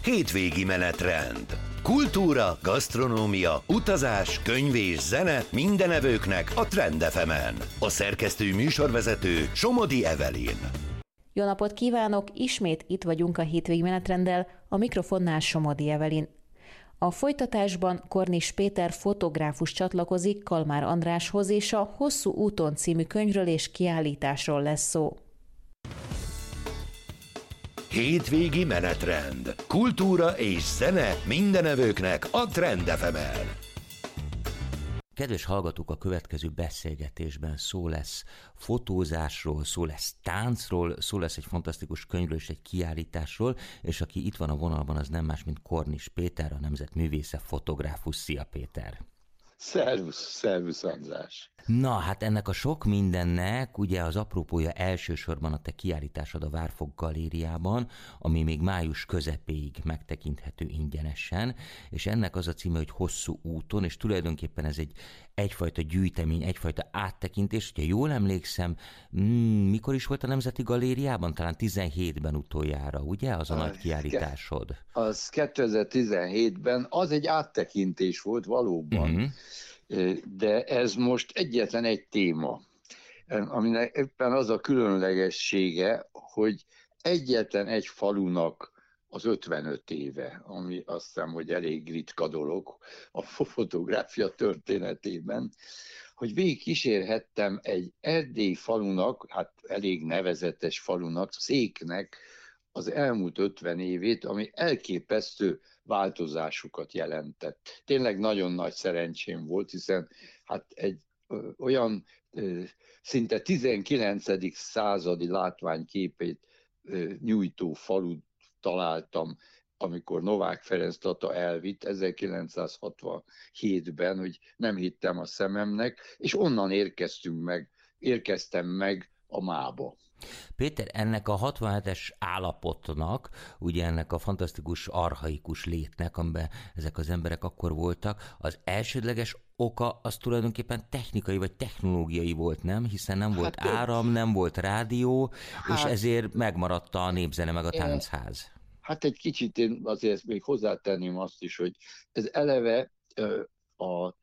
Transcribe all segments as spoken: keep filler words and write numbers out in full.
Hétvégi menetrend. Kultúra, gasztronómia, utazás, könyv és zene minden evőknek a Trend ef emen. A szerkesztő műsorvezető Somodi Evelyn. Jó napot kívánok! Ismét itt vagyunk a hétvégi menetrenddel, a mikrofonnál Somodi Evelyn. A folytatásban Kornis Péter fotográfus csatlakozik Kalmár Andráshoz, és a Hosszú úton című könyvről és kiállításról lesz szó. Hétvégi menetrend. Kultúra és zene minden evőknek a Trend ef emen. Kedves hallgatók, a következő beszélgetésben szó lesz fotózásról, szó lesz táncról, szó lesz egy fantasztikus könyvről és egy kiállításról, és aki itt van a vonalban, az nem más, mint Kornis Péter, a nemzetművésze, fotográfus. Szia, Péter! Szervusz, szervusz András! Na, hát ennek a sok mindennek ugye az apropója elsősorban a te kiállításod a Várfok Galériában, ami még május közepéig megtekinthető ingyenesen, és ennek az a címe, hogy Hosszú úton, és tulajdonképpen ez egy egyfajta gyűjtemény, egyfajta áttekintés. Hogyha jól emlékszem, mm, mikor is volt a Nemzeti Galériában? Talán tizenhétben utoljára, ugye? Az a nagy kiállításod. Az kétezer-tizenhétben, az egy áttekintés volt valóban, uh-huh. De ez most egyetlen egy téma, aminek éppen az a különlegessége, hogy egyetlen egy falunak az ötvenöt éve, ami azt hiszem, hogy elég ritka dolog a fotográfia történetében, hogy végig kísérhettem egy erdélyi falunak, hát elég nevezetes falunak, Széknek az elmúlt ötven évét, ami elképesztő változásokat jelentett. Tényleg nagyon nagy szerencsém volt, hiszen hát egy ö, olyan ö, szinte tizenkilencedik századi látványképét ö, nyújtó falut találtam, amikor Novák Ferenc Tata elvitt ezerkilencszázhatvanhétben, hogy nem hittem a szememnek, és onnan érkeztünk meg, érkeztem meg a Mába. Péter, ennek a hatvanhetes állapotnak, ugye ennek a fantasztikus archaikus létnek, amiben ezek az emberek akkor voltak, az elsődleges oka az tulajdonképpen technikai vagy technológiai volt, nem? Hiszen nem volt hát, áram, nem volt rádió, hát, és ezért megmaradt a népzene meg a táncház. Hát egy kicsit én azért még hozzátenném azt is, hogy ez eleve a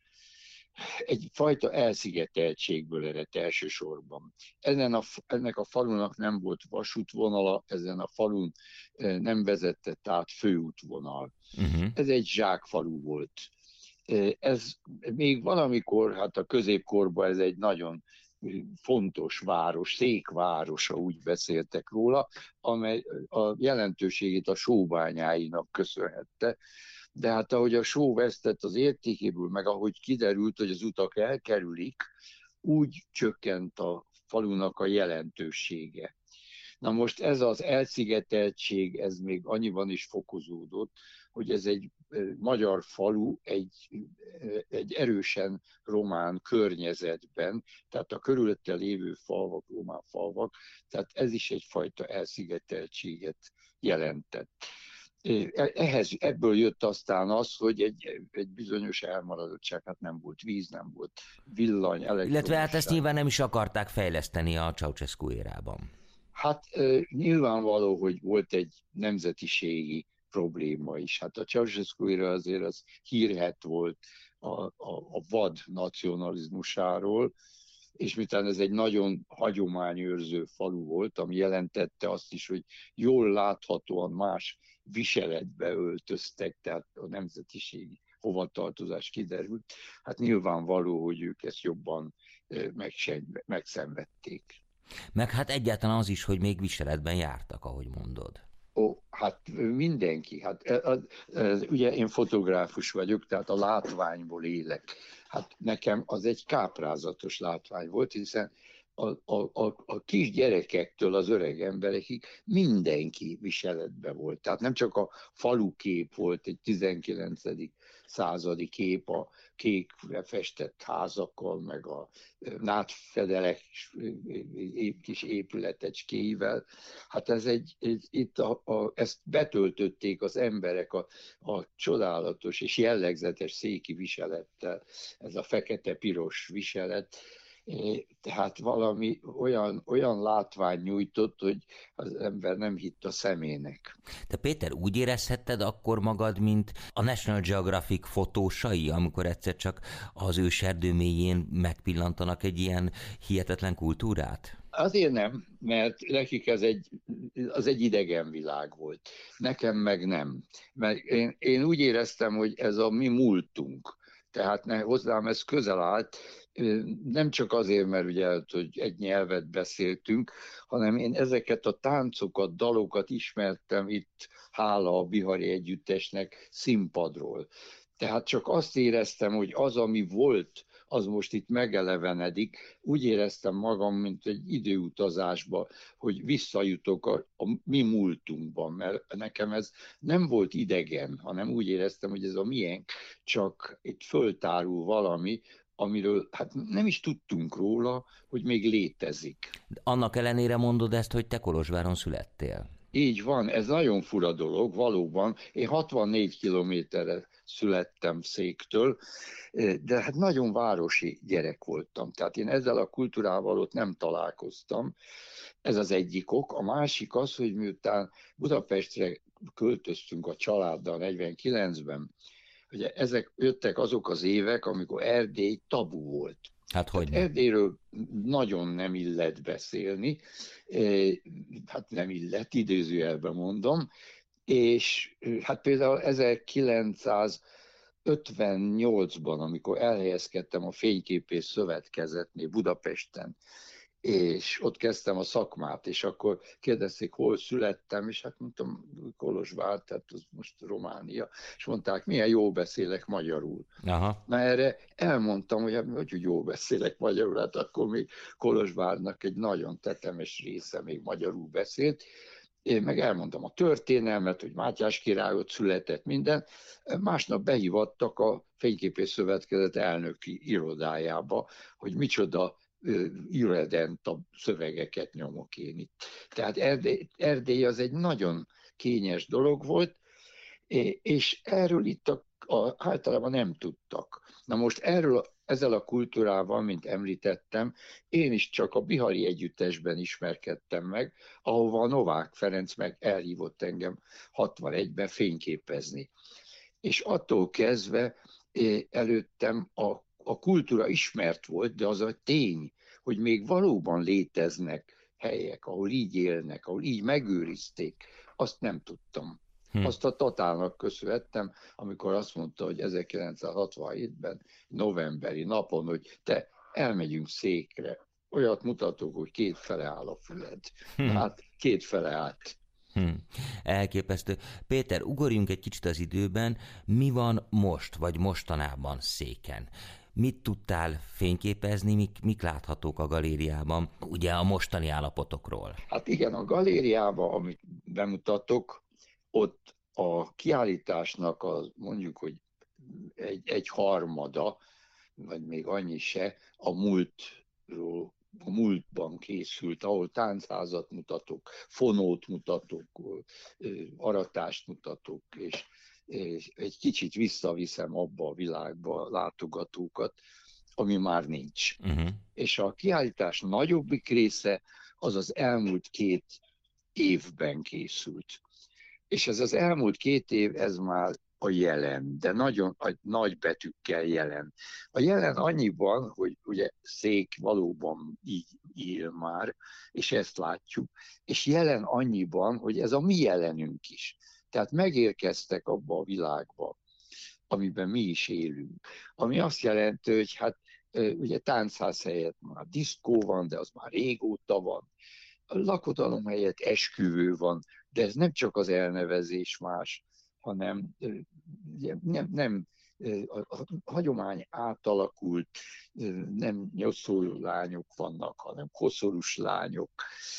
egyfajta elszigeteltségből eredt elsősorban. Ezen a, ennek a falunak nem volt vasútvonala, ezen a falun nem vezetett át főútvonal. Uh-huh. Ez egy zsákfalu volt. Ez még valamikor, hát a középkorban ez egy nagyon fontos város, székvárosa, úgy beszéltek róla, amely a jelentőségét a sóbányáinak köszönhette. De hát ahogy a só vesztett az értékéből, meg ahogy kiderült, hogy az utak elkerülik, úgy csökkent a falunak a jelentősége. Na most ez az elszigeteltség, ez még annyiban is fokozódott, hogy ez egy magyar falu egy, egy erősen román környezetben, tehát a körülötte lévő falvak, román falvak, tehát ez is egyfajta elszigeteltséget jelentett. Ehhez, ebből jött aztán az, hogy egy, egy bizonyos elmaradottság, hát nem volt víz, nem volt villany, elektromosság. Illetve hát ezt nyilván nem is akarták fejleszteni a Ceausescu érában. Hát nyilvánvaló, hogy volt egy nemzetiségi probléma is. Hát a Ceausescu éra azért az hírhedt volt a, a, a vad nacionalizmusáról, és miután ez egy nagyon hagyományőrző falu volt, ami jelentette azt is, hogy jól láthatóan más viseletbe öltöztek, tehát a nemzetiségi hovatartozás kiderült, hát nyilvánvaló, hogy ők ezt jobban megszenvedték. Meg hát egyáltalán az is, hogy még viseletben jártak, ahogy mondod. Ó, hát mindenki. Hát, az, az, ugye én fotográfus vagyok, tehát a látványból élek. Hát nekem az egy káprázatos látvány volt, hiszen a, a, a, a kis gyerekektől az öreg emberekig mindenki viseletben volt. Tehát nem csak a falukép volt egy tizenkilencedik századi kép a kékre festett házakkal, meg a nátfedelek kis épületecskéivel. Hát ez egy, egy itt a, a, ezt betöltötték az emberek a, a csodálatos és jellegzetes széki viselettel, ez a fekete-piros viselet. Tehát valami olyan, olyan látvány nyújtott, hogy az ember nem hitt a szemének. Te Péter, úgy érezhetted akkor magad, mint a National Geographic fotósai, amikor egyszer csak az őserdő mélyén megpillantanak egy ilyen hihetetlen kultúrát? Azért nem, mert nekik ez egy, az egy idegen világ volt. Nekem meg nem. Mert én, én úgy éreztem, hogy ez a mi múltunk. Tehát ne, hozzám ez közel állt, nem csak azért, mert ugye, hogy egy nyelvet beszéltünk, hanem én ezeket a táncokat, dalokat ismertem itt, hála a Bihari Együttesnek színpadról. Tehát csak azt éreztem, hogy az, ami volt, az most itt megelevenedik. Úgy éreztem magam, mint egy időutazásba, hogy visszajutok a, a mi múltunkban, mert nekem ez nem volt idegen, hanem úgy éreztem, hogy ez a miénk, csak itt föltárul valami, amiről hát nem is tudtunk róla, hogy még létezik. Annak ellenére mondod ezt, hogy te Kolozsváron születtél. Így van, ez nagyon fura dolog, valóban. Én hatvannégy kilométerre születtem Széktől, de hát nagyon városi gyerek voltam. Tehát én ezzel a kultúrával ott nem találkoztam. Ez az egyik ok. A másik az, hogy miután Budapestre költöztünk a családdal negyvenkilencben, ugye ezek jöttek azok az évek, amikor Erdély tabu volt. Hát hogy Erdélyről nagyon nem illet beszélni, hát nem illet, idézőjelben mondom, és hát például ezerkilencszázötvennyolcban, amikor elhelyezkedtem a Fényképész Szövetkezetnél Budapesten, és ott kezdtem a szakmát, és akkor kérdezték, hol születtem, és hát mondtam, Kolozsvár, tehát az most Románia, és mondták, milyen jól beszélek magyarul. Aha. Na erre elmondtam, hogy, hogy jól beszélek magyarul, hát akkor még Kolozsvárnak egy nagyon tetemes része még magyarul beszélt. Én meg elmondtam a történelmet, hogy Mátyás király ott született, minden. Másnap behívattak a Fényképész Szövetkezet elnöki irodájába, hogy micsoda irredent szövegeket nyomok én itt. Tehát Erdély, Erdély az egy nagyon kényes dolog volt, és erről itt a, a, általában nem tudtak. Na most erről, ezzel a kultúrával, mint említettem, én is csak a Bihari Együttesben ismerkedtem meg, ahova a Novák Ferenc meg elhívott engem hatvanegyben fényképezni. És attól kezdve előttem a A kultúra ismert volt, de az a tény, hogy még valóban léteznek helyek, ahol így élnek, ahol így megőrizték, azt nem tudtam. Hm. Azt a Tatárnak köszönhettem, amikor azt mondta, hogy ezerkilencszázhatvanhétben novemberi napon, hogy te elmegyünk Székre. Olyat mutatok, hogy két fele áll a füled. Hm. Hát két fele állt. Hmm. Elképesztő. Péter, ugorjunk egy kicsit az időben. Mi van most, vagy mostanában Széken? Mit tudtál fényképezni, mik, mik láthatók a galériában, ugye a mostani állapotokról? Hát igen, a galériában, amit bemutatok, ott a kiállításnak az mondjuk, hogy egy, egy harmada, vagy még annyi se, a múltról, a múltban készült, ahol táncházat mutatok, fonót mutatok, aratást mutatok, és, és egy kicsit visszaviszem abba a világba a látogatókat, ami már nincs. Uh-huh. És a kiállítás nagyobbik része az az elmúlt két évben készült. És ez az elmúlt két év, ez már a jelen, de nagyon a nagy betűkkel jelen. A jelen annyiban, hogy ugye Szék valóban így él már, és ezt látjuk, és jelen annyiban, hogy ez a mi jelenünk is. Tehát megérkeztek abba a világba, amiben mi is élünk. Ami azt jelenti, hogy hát ugye táncház helyett már diszkó van, de az már régóta van. A lakodalom helyett esküvő van, de ez nem csak az elnevezés más, hanem nem, nem a, a hagyomány átalakult, nem nyoszoló lányok vannak, hanem koszorús lányok.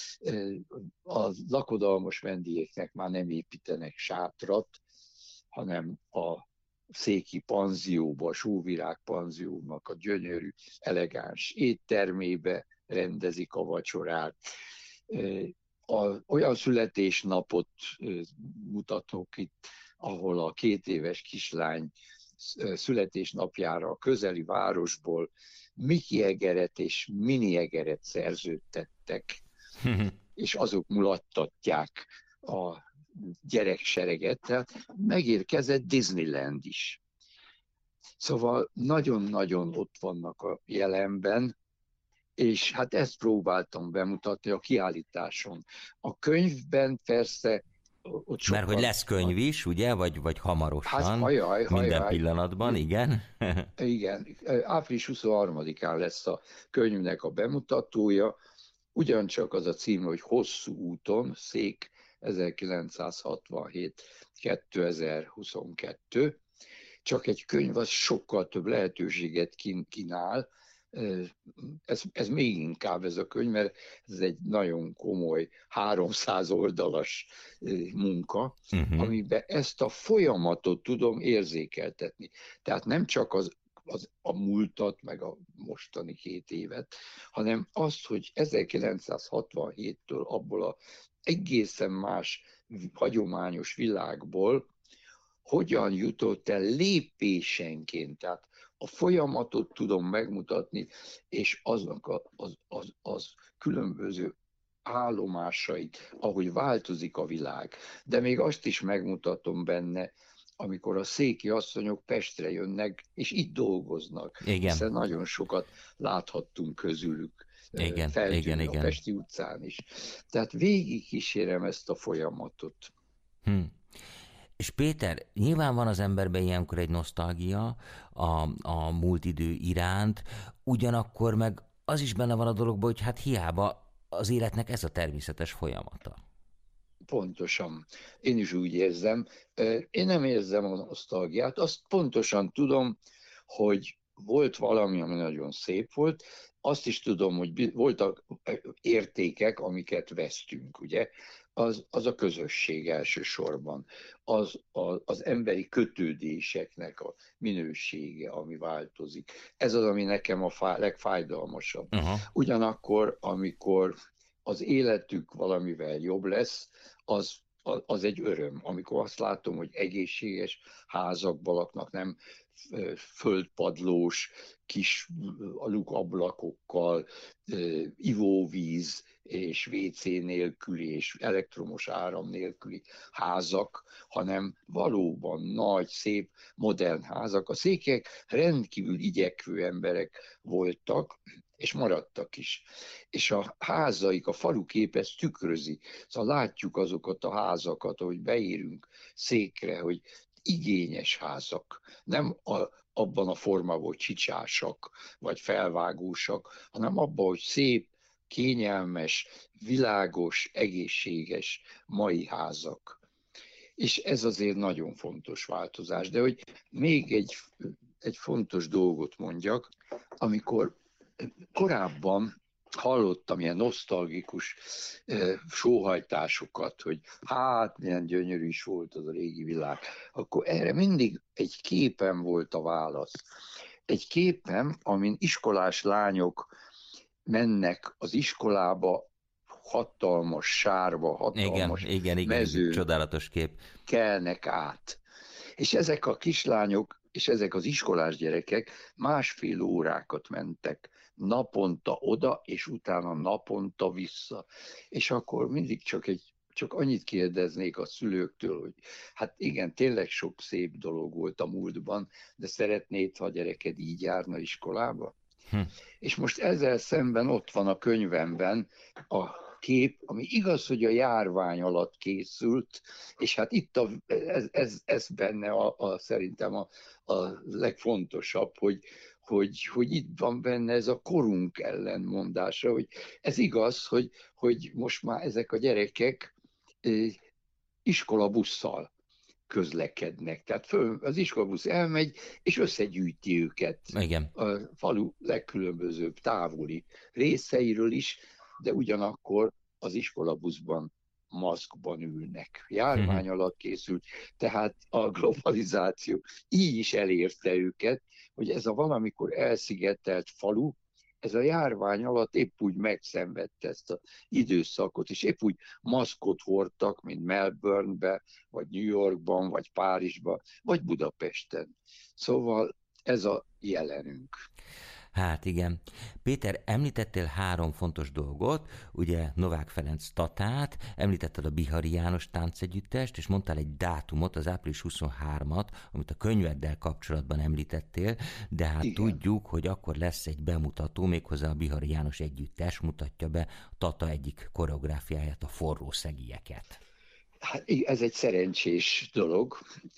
A lakodalmas vendégeknek már nem építenek sátrat, hanem a széki panzióba, a Sóvirág panziónak a gyönyörű, elegáns éttermébe rendezik a vacsorát. A, olyan születésnapot mutatok itt, ahol a két éves kislány születésnapjára a közeli városból Mickey Egeret és Minnie Egeret szerződtettek, és azok mulattatják a gyereksereget, tehát megérkezett Disneyland is. Szóval nagyon-nagyon ott vannak a jelenben, és hát ezt próbáltam bemutatni a kiállításon. A könyvben persze ott sokkal... Mert hogy lesz könyv is, ugye? Vagy, vagy hamarosan? Hát hajaj, hajaj. Minden pillanatban, igen? Igen. április huszonharmadikán lesz a könyvnek a bemutatója. Ugyancsak az a címe, hogy Hosszú úton, Szék ezerkilencszázhatvanhét kétezer-huszonkettő. Csak egy könyv az sokkal több lehetőséget kínál. Ez, ez még inkább ez a könyv, mert ez egy nagyon komoly, háromszáz oldalas munka, uh-huh. amiben ezt a folyamatot tudom érzékeltetni. Tehát nem csak az, az, a múltat, meg a mostani két évet, hanem azt, hogy ezerkilencszázhatvanhéttől abból az egészen más hagyományos világból hogyan jutott el lépésenként, tehát a folyamatot tudom megmutatni, és aznak a, az, az, az különböző állomásait, ahogy változik a világ. De még azt is megmutatom benne, amikor a széki asszonyok Pestre jönnek, és itt dolgoznak. Igen. Hiszen nagyon sokat láthattunk közülük. Igen, igen, igen. A Pesti utcán is. Tehát végig kísérem ezt a folyamatot. Hm. És Péter, nyilván van az emberben ilyenkor egy nosztalgia a, a múlt idő iránt, ugyanakkor meg az is benne van a dologban, hogy hát hiába az életnek ez a természetes folyamata. Pontosan. Én is úgy érzem. Én nem érzem a nosztalgiát. Azt pontosan tudom, hogy volt valami, ami nagyon szép volt. Azt is tudom, hogy voltak értékek, amiket vesztünk, ugye? Az, az a közösség elsősorban, az, az, az emberi kötődéseknek a minősége, ami változik. Ez az, ami nekem a fá, legfájdalmasabb. Uh-huh. Ugyanakkor, amikor az életük valamivel jobb lesz, az, az, az egy öröm. Amikor azt látom, hogy egészséges házakban laknak, nem földpadlós, kis alukablakokkal, ivóvíz és vé cé nélküli és elektromos áram nélküli házak, hanem valóban nagy, szép, modern házak. A székelyek rendkívül igyekvő emberek voltak, és maradtak is. És a házaik, a falukép ezt tükrözi. Szóval látjuk azokat a házakat, ahogy beérünk Székre, hogy igényes házak, nem a, abban a formában, hogy csicsásak, vagy felvágósak, hanem abban, hogy szép, kényelmes, világos, egészséges mai házak. És ez azért nagyon fontos változás. De hogy még egy, egy fontos dolgot mondjak, amikor korábban hallottam ilyen nosztalgikus eh, sóhajtásokat, hogy hát milyen gyönyörű is volt az a régi világ, akkor erre mindig egy képen volt a válasz. Egy képen, amin iskolás lányok mennek az iskolába, hatalmas sárba, hatalmas igen, igen, igen, mezőn, csodálatos kép. kelnek át. És ezek a kislányok, és ezek az iskolás gyerekek másfél órákat mentek naponta oda, és utána naponta vissza. És akkor mindig csak, egy, csak annyit kérdeznék a szülőktől, hogy hát igen, tényleg sok szép dolog volt a múltban, de szeretnéd, ha a gyereked így járna iskolába? Hm. És most ezzel szemben ott van a könyvemben a kép, ami igaz, hogy a járvány alatt készült, és hát itt a, ez, ez, ez benne a, a, szerintem a, a legfontosabb, hogy, hogy, hogy itt van benne ez a korunk ellenmondása, hogy ez igaz, hogy, hogy most már ezek a gyerekek eh, iskolabusszal közlekednek. Tehát föl, az iskolabusz elmegy, és összegyűjti őket. Igen. A falu legkülönbözőbb távoli részeiről is, de ugyanakkor az iskolabuszban maszkban ülnek. Járvány hmm. alatt készült, tehát a globalizáció így is elérte őket, hogy ez a valamikor elszigetelt falu, ez a járvány alatt épp úgy megszenvedte ezt az időszakot, és épp úgy maszkot hordtak, mint Melbournebe, vagy New Yorkban, vagy Párizsban, vagy Budapesten. Szóval ez a jelenünk. Hát igen. Péter, említettél három fontos dolgot, ugye Novák Ferenc Tatát, említetted a Bihari János táncegyüttest, és mondtál egy dátumot, az április huszonharmadikat, amit a könyveddel kapcsolatban említettél, de hát igen. Tudjuk, hogy akkor lesz egy bemutató, méghozzá a Bihari János együttes mutatja be Tata egyik koreográfiáját, a Forró szegieket. Hát ez egy szerencsés dolog.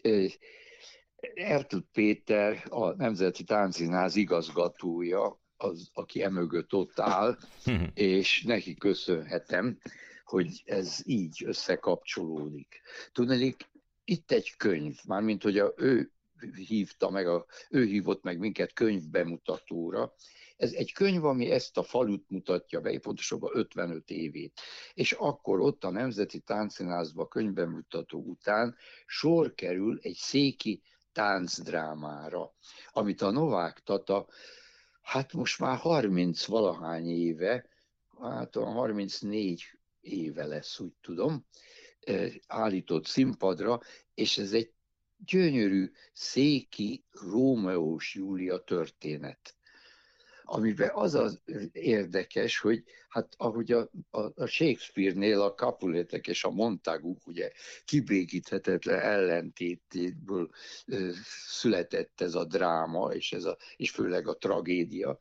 Ertl Péter, a Nemzeti Táncszínház igazgatója, az, aki emögött ott áll, és neki köszönhetem, hogy ez így összekapcsolódik. Tudnék, itt egy könyv, mármint hogy a, ő hívta meg, a, ő hívott meg minket könyvbemutatóra. Ez egy könyv, ami ezt a falut mutatja be, pontosabban ötvenöt évét. És akkor ott a Nemzeti Táncszínházba könyvbemutató után sor kerül egy széki táncdrámára, amit a Novák Tata, hát most már harminc valahány éve, hát a harmincnégy éve lesz, úgy tudom, állított színpadra, és ez egy gyönyörű széki Rómeós Júlia történet, amiben az az érdekes, hogy hát ahogy a, a, a Shakespeare-nél a Capuletek és a Montagu ugye kibékíthetetlen ellentétéből ö, született ez a dráma, és, ez a, és főleg a tragédia.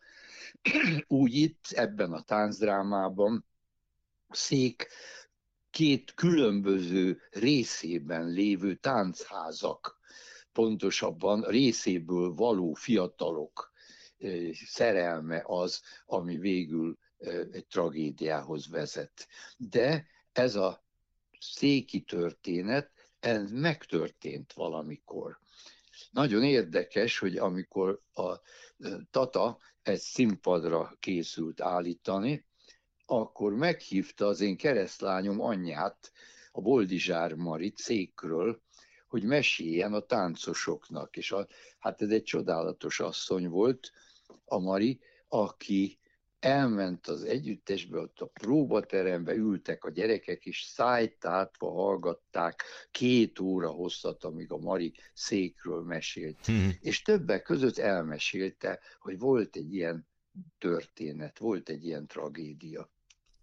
Úgy itt ebben a táncdrámában szék két különböző részében lévő táncházak, pontosabban részéből való fiatalok szerelme az, ami végül egy tragédiához vezet. De ez a széki történet, ez megtörtént valamikor. Nagyon érdekes, hogy amikor a Tata egy színpadra készült állítani, akkor meghívta az én keresztlányom anyját, a Boldizsár Marit székről, hogy meséljen a táncosoknak. És a, hát ez egy csodálatos asszony volt, a Mari, aki elment az együttesbe, ott a próbaterembe ültek a gyerekek, és szájtátva hallgatták két óra hosszat, amíg a Mari székről mesélt. Hmm. És többek között elmesélte, hogy volt egy ilyen történet, volt egy ilyen tragédia.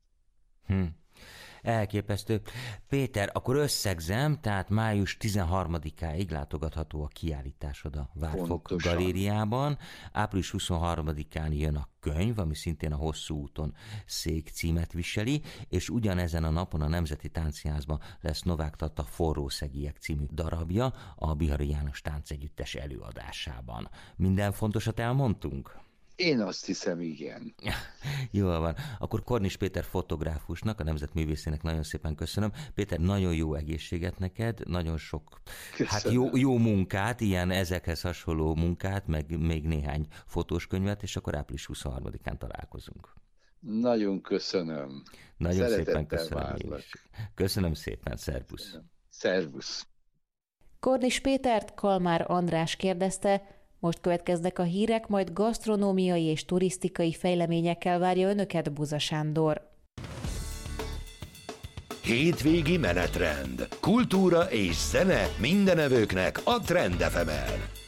Hmm. Elképesztő. Péter, akkor összegzem, tehát május tizenharmadikáig látogatható a kiállításod a Várfok Galériában. április huszonharmadikán jön a könyv, ami szintén a Hosszú úton szék címet viseli, és ugyanezen a napon a Nemzeti Táncszínházban lesz Novák Tata Forró szegiek című darabja a Bihari János táncegyüttes előadásában. Minden fontosat elmondtunk? Én azt hiszem, igen. Jól van. Akkor Kornis Péter fotográfusnak, a Nemzetművészének nagyon szépen köszönöm. Péter, nagyon jó egészséget neked, nagyon sok hát jó, jó munkát, ilyen ezekhez hasonló munkát, meg még néhány fotós könyvet, és akkor április huszonharmadikán találkozunk. Nagyon köszönöm. Nagyon Szeretettel szépen köszönöm én is. Köszönöm szépen, szervusz. Szervusz. Kornis Pétert Kalmár András kérdezte, most következnek a hírek, majd gasztronómiai és turisztikai fejleményekkel várja önöket Buza Sándor. Hétvégi menetrend. Kultúra és zene mindenevőknek a Trend ef emen.